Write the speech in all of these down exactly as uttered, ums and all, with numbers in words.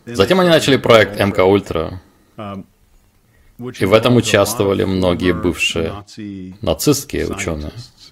Затем они начали проект эм ка Ультра, и в этом участвовали многие бывшие нацистские ученые.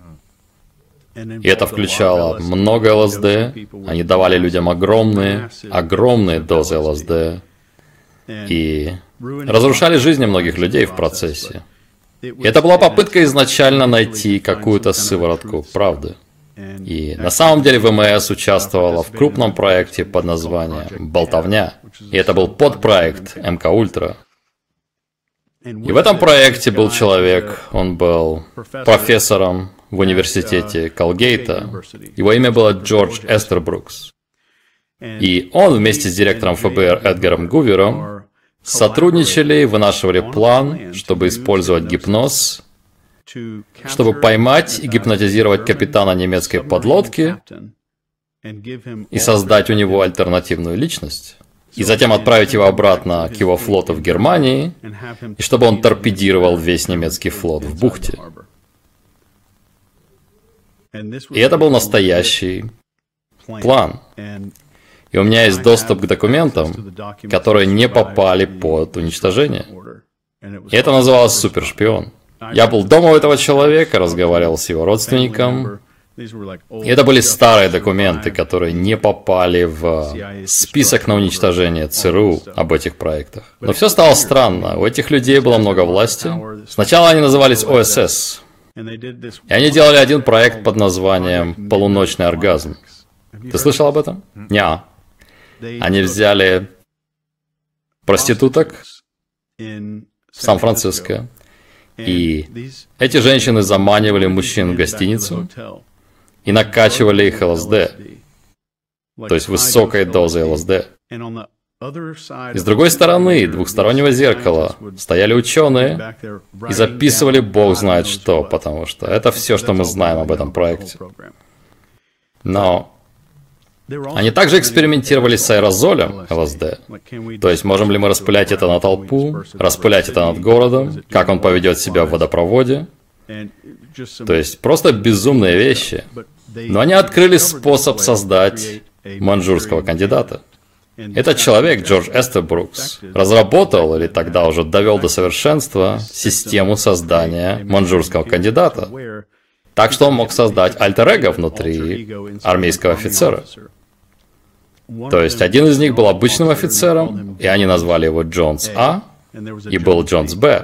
И это включало много эл эс ди, они давали людям огромные, огромные дозы эл эс ди, и разрушали жизни многих людей в процессе. И это была попытка изначально найти какую-то сыворотку правды. И на самом деле вэ эм эс участвовала в крупном проекте под названием «Болтовня». И это был подпроект эм ка Ультра. И в этом проекте был человек, он был профессором в университете Колгейта. Его имя было Джордж Эстербрукс. И он вместе с директором эф бэ эр Эдгаром Гувером сотрудничали и вынашивали план, чтобы использовать гипноз, чтобы поймать и гипнотизировать капитана немецкой подлодки и создать у него альтернативную личность. И затем отправить его обратно к его флоту в Германии, и чтобы он торпедировал весь немецкий флот в бухте. И это был настоящий план. И у меня есть доступ к документам, которые не попали под уничтожение. И это называлось «Супершпион». Я был дома у этого человека, разговаривал с его родственником. И это были старые документы, которые не попали в список на уничтожение ЦРУ об этих проектах. Но все стало странно. У этих людей было много власти. Сначала они назывались о эс эс. И они делали один проект под названием «Полуночный оргазм». Ты слышал об этом? Неа. Они взяли проституток в Сан-Франциско. И эти женщины заманивали мужчин в гостиницу и накачивали их эл эс ди, то есть высокой дозой эл эс ди. И с другой стороны двухстороннего зеркала стояли ученые и записывали бог знает что, потому что это все, что мы знаем об этом проекте. Но они также экспериментировали с аэрозолем эл эс ди. То есть, можем ли мы распылять это на толпу, распылять это над городом, как он поведет себя в водопроводе. То есть, просто безумные вещи. Но они открыли способ создать маньчжурского кандидата. Этот человек, Джордж Эстербрукс, разработал, или тогда уже довел до совершенства, систему создания маньчжурского кандидата. Так что он мог создать альтер-эго внутри армейского офицера. То есть один из них был обычным офицером, и они назвали его Джонс А, и был Джонс Б.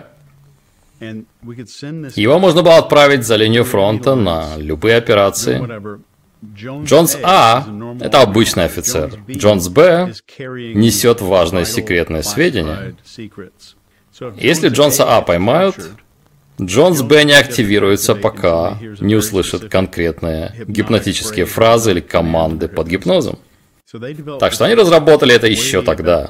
Его можно было отправить за линию фронта на любые операции. Джонс А – это обычный офицер. Джонс Б несет важные секретные сведения. Если Джонса А поймают, Джонс Б не активируется, пока не услышит конкретные гипнотические фразы или команды под гипнозом. Так что они разработали это еще тогда.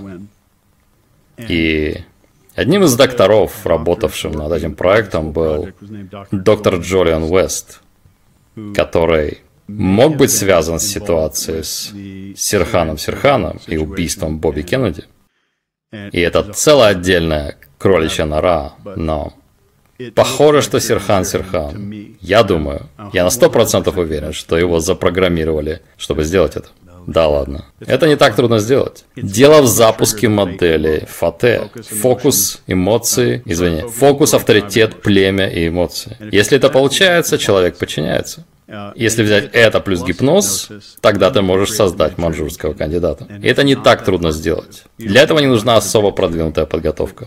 И одним из докторов, работавшим над этим проектом, был доктор Джолиан Уэст, который мог быть связан с ситуацией с Сирханом Сирханом и убийством Бобби Кеннеди. И это целая отдельная кроличья нора, но похоже, что Сирхан Сирхан, я думаю, я на сто процентов уверен, что его запрограммировали, чтобы сделать это. Да ладно. Это не так трудно сделать. Дело в запуске модели ФАТЭ. Фокус, эмоции, извини, фокус, авторитет, племя и эмоции. Если это получается, человек подчиняется. Если взять это плюс гипноз, тогда ты можешь создать маньчжурского кандидата. И это не так трудно сделать. Для этого не нужна особо продвинутая подготовка.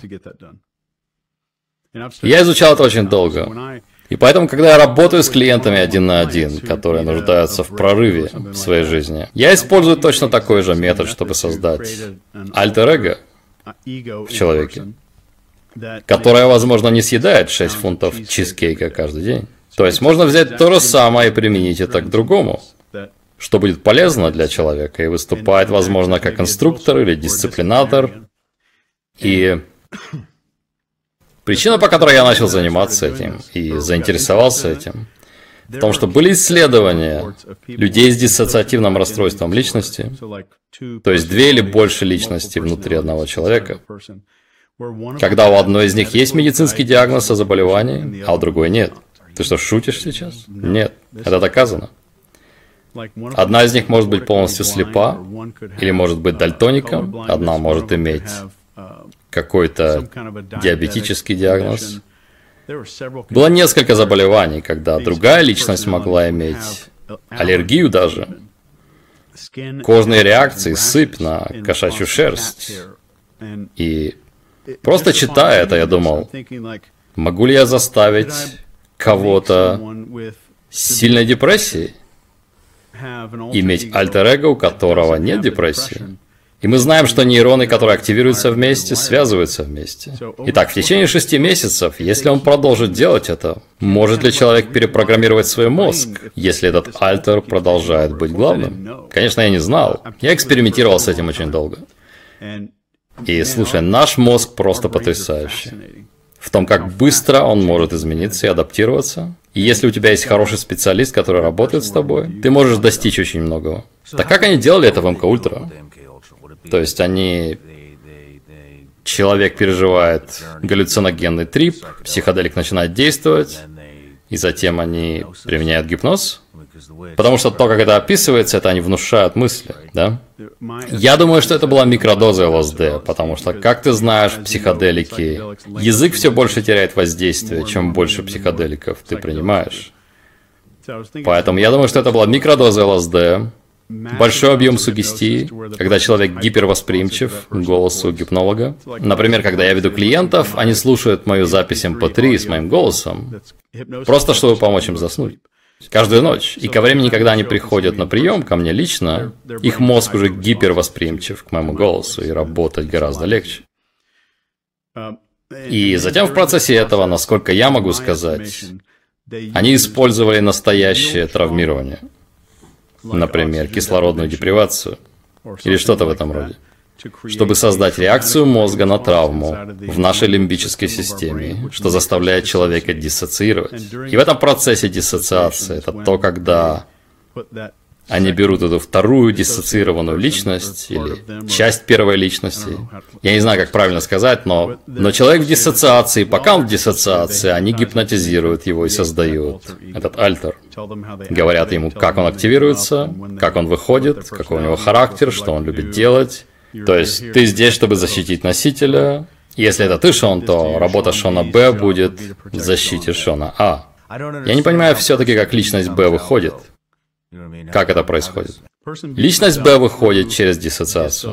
Я изучал это очень долго. И поэтому, когда я работаю с клиентами один на один, которые нуждаются в прорыве в своей жизни, я использую точно такой же метод, чтобы создать альтер-эго в человеке, которое, возможно, не съедает шесть фунтов чизкейка каждый день. То есть можно взять то же самое и применить это к другому, что будет полезно для человека и выступает, возможно, как инструктор или дисциплинатор. И причина, по которой я начал заниматься этим и заинтересовался этим, в том, что были исследования людей с диссоциативным расстройством личности, то есть две или больше личностей внутри одного человека, когда у одной из них есть медицинский диагноз о заболевании, а у другой нет. Ты что, шутишь сейчас? Нет, это доказано. Одна из них может быть полностью слепа, или может быть дальтоником, одна может иметь какой-то диабетический диагноз. Было несколько заболеваний, когда другая личность могла иметь аллергию даже, кожные реакции, сыпь на кошачью шерсть. И просто читая это, я думал, могу ли я заставить кого-то с сильной депрессией иметь альтер-эго, у которого нет депрессии? И мы знаем, что нейроны, которые активируются вместе, связываются вместе. Итак, в течение шести месяцев, если он продолжит делать это, может ли человек перепрограммировать свой мозг, если этот альтер продолжает быть главным? Конечно, я не знал. Я экспериментировал с этим очень долго. И, слушай, наш мозг просто потрясающий. В том, как быстро он может измениться и адаптироваться. И если у тебя есть хороший специалист, который работает с тобой, ты можешь достичь очень многого. Так как они делали это в эм ка Ультра? То есть они... Человек переживает галлюциногенный трип, психоделик начинает действовать, и затем они применяют гипноз. Потому что то, как это описывается, это они внушают мысли, да? Я думаю, что это была микродоза эл эс дэ, потому что, как ты знаешь, в психоделике язык все больше теряет воздействие, чем больше психоделиков ты принимаешь. Поэтому я думаю, что это была микродоза эл эс дэ, большой объем сугестии, когда человек гипервосприимчив к голосу гипнолога. Например, когда я веду клиентов, они слушают мою запись эм пэ три с моим голосом, просто чтобы помочь им заснуть. Каждую ночь. И ко времени, когда они приходят на прием ко мне лично, их мозг уже гипервосприимчив к моему голосу, и работать гораздо легче. И затем в процессе этого, насколько я могу сказать, они использовали настоящее травмирование. Например, кислородную депривацию или что-то в этом роде, чтобы создать реакцию мозга на травму в нашей лимбической системе, что заставляет человека диссоциировать. И в этом процессе диссоциации это то, когда они берут эту вторую диссоциированную личность или часть первой личности. Я не знаю, как правильно сказать, но, но человек в диссоциации, пока он в диссоциации, они гипнотизируют его и создают этот альтер. Говорят ему, как он активируется, как он выходит, какой у него характер, что он любит делать. То есть ты здесь, чтобы защитить носителя. Если это ты, Шон, то работа Шона Б будет в защите Шона А. Я не понимаю все-таки, как личность Б выходит. Как это происходит? Личность Б выходит через диссоциацию.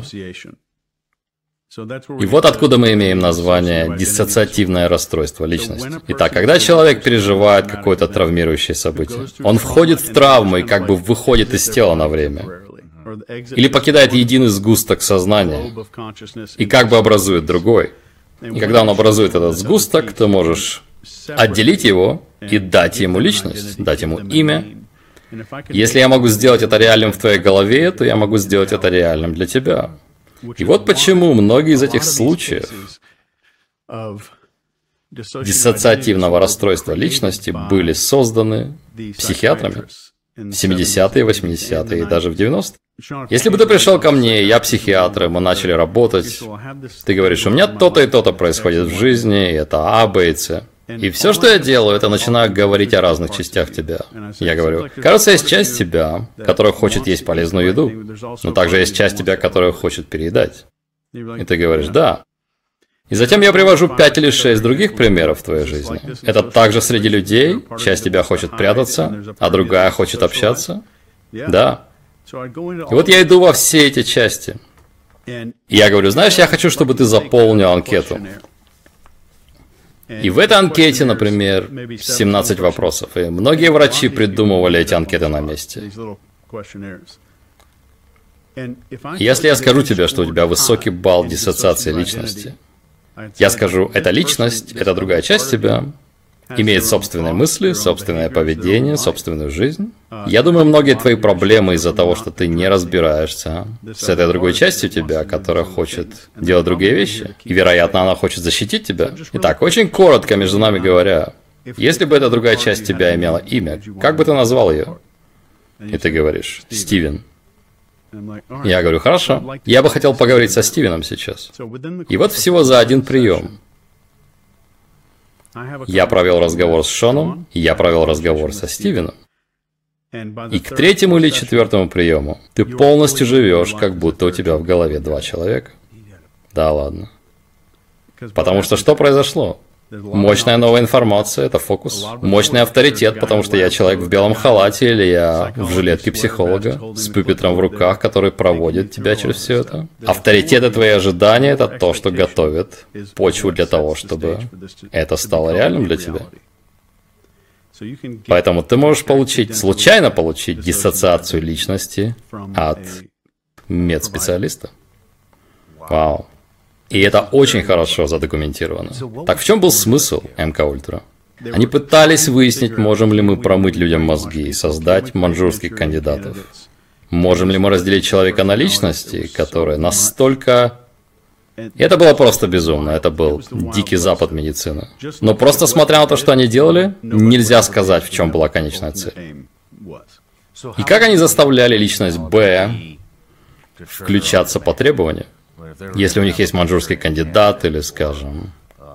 И вот откуда мы имеем название диссоциативное расстройство личности. Итак, когда человек переживает какое-то травмирующее событие, он входит в травму и как бы выходит из тела на время. Или покидает единый сгусток сознания и как бы образует другой. И когда он образует этот сгусток, ты можешь отделить его и дать ему личность, дать ему имя. Если я могу сделать это реальным в твоей голове, то я могу сделать это реальным для тебя. И вот почему многие из этих случаев диссоциативного расстройства личности были созданы психиатрами в семидесятые, восьмидесятые и даже в девяностые. Если бы ты пришел ко мне, я психиатр, и мы начали работать, ты говоришь, у меня то-то и то-то происходит в жизни, и это А, Б и С. И все, что я делаю, это начинаю говорить о разных частях тебя. Я говорю, кажется, есть часть тебя, которая хочет есть полезную еду, но также есть часть тебя, которая хочет переедать. И ты говоришь, да. И затем я привожу пять или шесть других примеров в твоей жизни. Это также среди людей, часть тебя хочет прятаться, а другая хочет общаться. Да. И вот я иду во все эти части. И я говорю, знаешь, я хочу, чтобы ты заполнил анкету. И в этой анкете, например, семнадцать вопросов. И многие врачи придумывали эти анкеты на месте. Если я скажу тебе, что у тебя высокий балл диссоциации личности, я скажу, эта личность, это другая часть тебя, имеет собственные мысли, собственное поведение, собственную жизнь. Я думаю, многие твои проблемы из-за того, что ты не разбираешься с этой другой частью тебя, которая хочет делать другие вещи. И, вероятно, она хочет защитить тебя. Итак, очень коротко, между нами говоря, если бы эта другая часть тебя имела имя, как бы ты назвал ее? И ты говоришь, Стивен. Я говорю, хорошо, я бы хотел поговорить со Стивеном сейчас. И вот всего за один прием я провел разговор с Шоном, и я провел разговор со Стивеном. И к третьему или четвертому приему ты полностью живешь, как будто у тебя в голове два человека. Да ладно. Потому что что произошло? Мощная новая информация – это фокус. Мощный авторитет, потому что я человек в белом халате или я в жилетке психолога с пюпитром в руках, который проводит тебя через все это. Авторитет и твои ожидания – это то, что готовит почву для того, чтобы это стало реальным для тебя. Поэтому ты можешь получить, случайно получить диссоциацию личности от медспециалиста. Вау. И это очень хорошо задокументировано. Так в чем был смысл эм ка Ультра? Они пытались выяснить, можем ли мы промыть людям мозги и создать маньчжурских кандидатов. Можем ли мы разделить человека на личности, которые настолько... И это было просто безумно, это был дикий запад медицины. Но просто смотря на то, что они делали, нельзя сказать, в чем была конечная цель. И как они заставляли личность Б включаться по требованию? Если у них есть маньчжурский кандидат, или, скажем,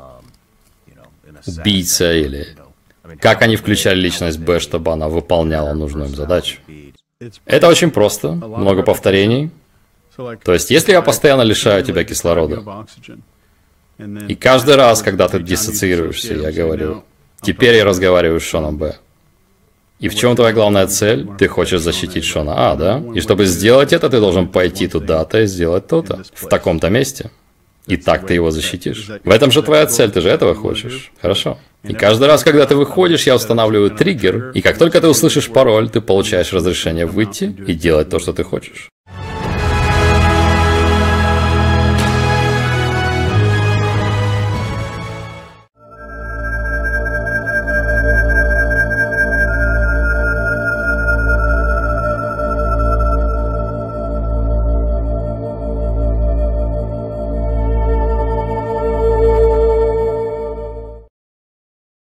убийца, или... Как они включали личность Б, чтобы она выполняла нужную им задачу? Это очень просто, много повторений. То есть, если я постоянно лишаю тебя кислорода, и каждый раз, когда ты диссоциируешься, я говорю, теперь я разговариваю с Шоном Б. И в чем твоя главная цель? Ты хочешь защитить Шона А, да? И чтобы сделать это, ты должен пойти туда-то и сделать то-то, в таком-то месте. И так ты его защитишь. В этом же твоя цель, ты же этого хочешь. Хорошо. И каждый раз, когда ты выходишь, я устанавливаю триггер, и как только ты услышишь пароль, ты получаешь разрешение выйти и делать то, что ты хочешь.